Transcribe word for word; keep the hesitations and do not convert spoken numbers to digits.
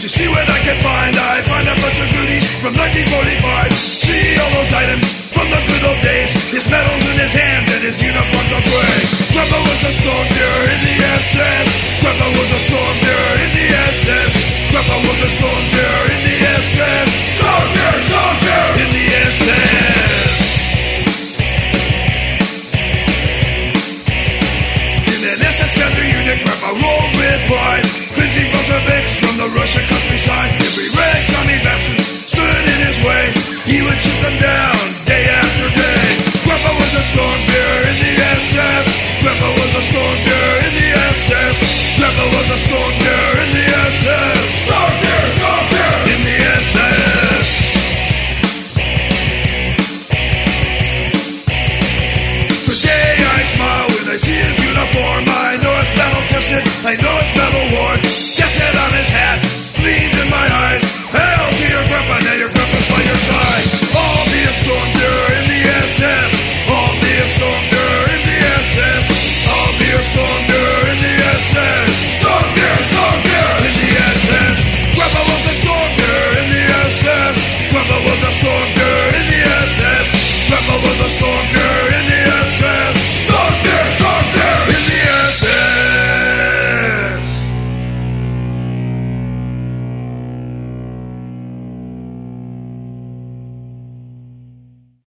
to see what I can find. I find a bunch of goodies from nineteen forty-five. See all those items from the good old days. His medals in his hand and his uniforms are gray. Grandpa was a stormtrooper in the S S. Grandpa was a stormtrooper in the S S. Grandpa was a stormtrooper in the S S. Stormtrooper, stormtrooper in the S S. In an S S Panther unit, Grandpa rolled with pride, clinching Bolsheviks from the Russian countryside. Every red commie bastard stood in his way. He would shoot them down